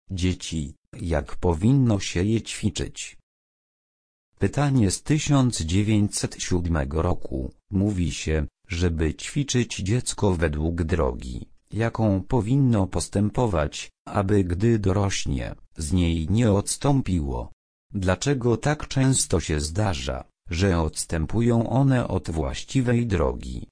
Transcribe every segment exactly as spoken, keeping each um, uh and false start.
Dzieci, jak powinno się je ćwiczyć? Pytanie z tysiąc dziewięćset siódmego roku. Mówi się, żeby ćwiczyć dziecko według drogi, jaką powinno postępować, aby gdy dorośnie, z niej nie odstąpiło. Dlaczego tak często się zdarza, że odstępują one od właściwej drogi?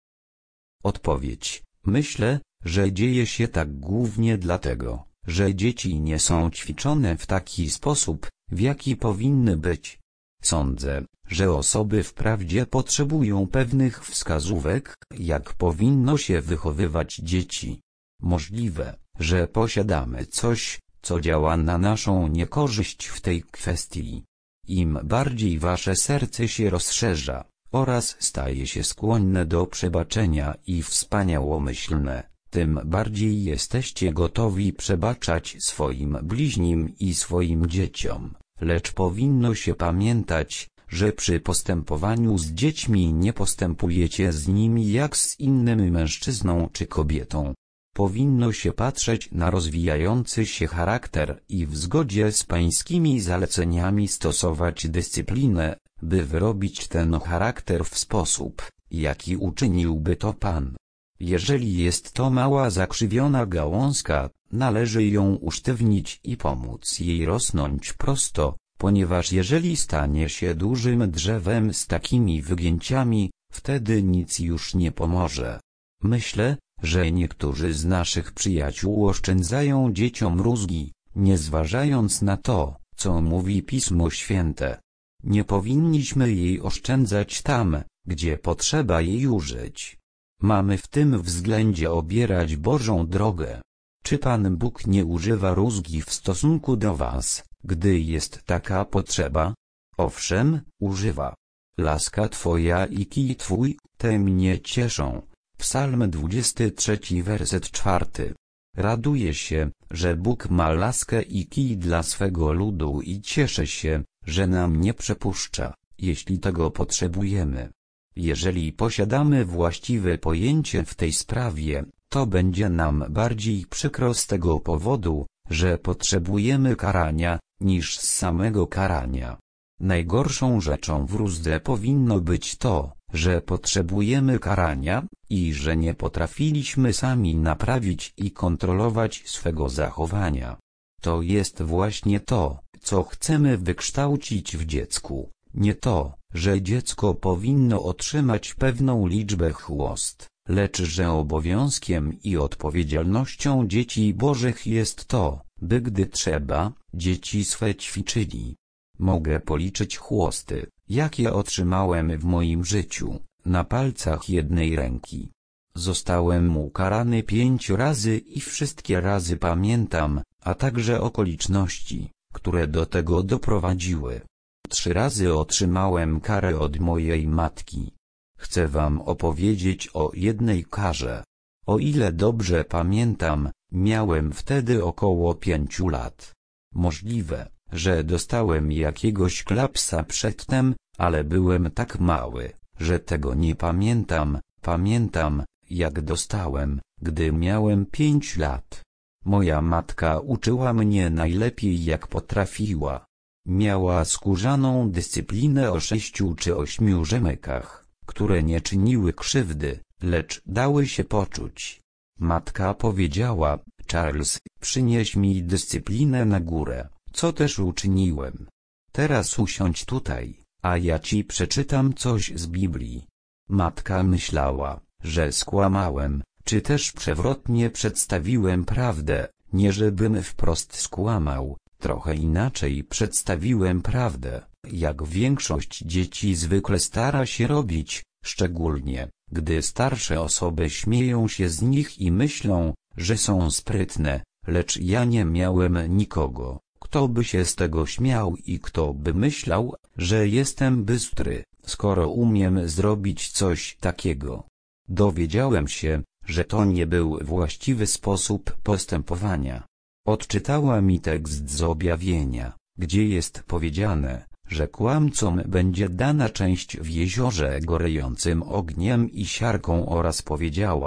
Odpowiedź. Myślę, że dzieje się tak głównie dlatego, że dzieci nie są ćwiczone w taki sposób, w jaki powinny być. Sądzę, że osoby wprawdzie potrzebują pewnych wskazówek, jak powinno się wychowywać dzieci. Możliwe, że posiadamy coś, co działa na naszą niekorzyść w tej kwestii. Im bardziej wasze serce się rozszerza, oraz staje się skłonne do przebaczenia i wspaniałomyślne, tym bardziej jesteście gotowi przebaczać swoim bliźnim i swoim dzieciom. Lecz powinno się pamiętać, że przy postępowaniu z dziećmi nie postępujecie z nimi jak z innym mężczyzną czy kobietą. Powinno się patrzeć na rozwijający się charakter i w zgodzie z pańskimi zaleceniami stosować dyscyplinę, by wyrobić ten charakter w sposób, jaki uczyniłby to Pan. Jeżeli jest to mała zakrzywiona gałązka, należy ją usztywnić i pomóc jej rosnąć prosto, ponieważ jeżeli stanie się dużym drzewem z takimi wygięciami, wtedy nic już nie pomoże. Myślę, że niektórzy z naszych przyjaciół oszczędzają dzieciom rózgi, nie zważając na to, co mówi Pismo Święte. Nie powinniśmy jej oszczędzać tam, gdzie potrzeba jej użyć. Mamy w tym względzie obierać Bożą drogę. Czy Pan Bóg nie używa rózgi w stosunku do was, gdy jest taka potrzeba? Owszem, używa. Laska Twoja i kij Twój, te mnie cieszą. Psalm dwudziesty trzeci werset czwarty. Raduję się, że Bóg ma laskę i kij dla swego ludu i cieszę się, że nam nie przepuszcza, jeśli tego potrzebujemy. Jeżeli posiadamy właściwe pojęcie w tej sprawie, to będzie nam bardziej przykro z tego powodu, że potrzebujemy karania, niż z samego karania. Najgorszą rzeczą w rózdze powinno być to, że potrzebujemy karania, i że nie potrafiliśmy sami naprawić i kontrolować swego zachowania. To jest właśnie to, co chcemy wykształcić w dziecku, nie to, że dziecko powinno otrzymać pewną liczbę chłost, lecz że obowiązkiem i odpowiedzialnością dzieci Bożych jest to, by gdy trzeba, dzieci swe ćwiczyli. Mogę policzyć chłosty, jakie otrzymałem w moim życiu, na palcach jednej ręki. Zostałem ukarany pięć razy i wszystkie razy pamiętam, a także okoliczności, które do tego doprowadziły. Trzy razy otrzymałem karę od mojej matki. Chcę wam opowiedzieć o jednej karze. O ile dobrze pamiętam, miałem wtedy około pięciu lat. Możliwe, że dostałem jakiegoś klapsa przedtem, ale byłem tak mały, że tego nie pamiętam. Pamiętam, jak dostałem, gdy miałem pięć lat. Moja matka uczyła mnie najlepiej jak potrafiła. Miała skórzaną dyscyplinę o sześciu czy ośmiu rzemykach, które nie czyniły krzywdy, lecz dały się poczuć. Matka powiedziała: Charles, przynieś mi dyscyplinę na górę, co też uczyniłem. Teraz usiądź tutaj, a ja ci przeczytam coś z Biblii. Matka myślała, że skłamałem, czy też przewrotnie przedstawiłem prawdę, nie żebym wprost skłamał, trochę inaczej przedstawiłem prawdę, jak większość dzieci zwykle stara się robić, szczególnie, gdy starsze osoby śmieją się z nich i myślą, że są sprytne, lecz ja nie miałem nikogo, kto by się z tego śmiał i kto by myślał, że jestem bystry, skoro umiem zrobić coś takiego. Dowiedziałem się, że to nie był właściwy sposób postępowania. Odczytała mi tekst z objawienia, gdzie jest powiedziane, że kłamcom będzie dana część w jeziorze gorejącym ogniem i siarką, oraz powiedziała: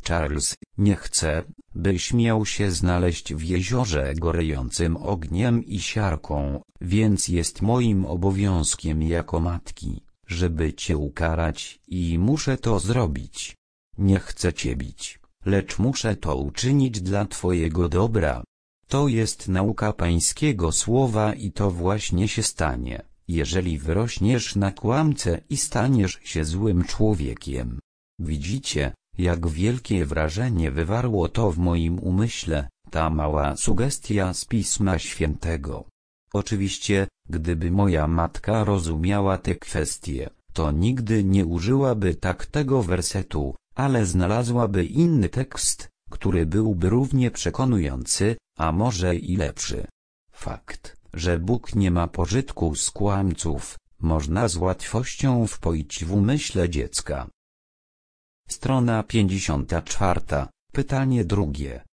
Charles, nie chcę, byś miał się znaleźć w jeziorze gorejącym ogniem i siarką, więc jest moim obowiązkiem jako matki, żeby cię ukarać i muszę to zrobić. Nie chcę cię bić, lecz muszę to uczynić dla twojego dobra. To jest nauka pańskiego słowa i to właśnie się stanie, jeżeli wyrośniesz na kłamcę i staniesz się złym człowiekiem. Widzicie, jak wielkie wrażenie wywarło to w moim umyśle, ta mała sugestia z Pisma Świętego. Oczywiście, gdyby moja matka rozumiała te kwestie, to nigdy nie użyłaby tak tego wersetu, ale znalazłaby inny tekst, który byłby równie przekonujący, a może i lepszy. Fakt, że Bóg nie ma pożytku z kłamców, można z łatwością wpoić w umyśle dziecka. Strona pięćdziesiąta czwarta. Pytanie drugie.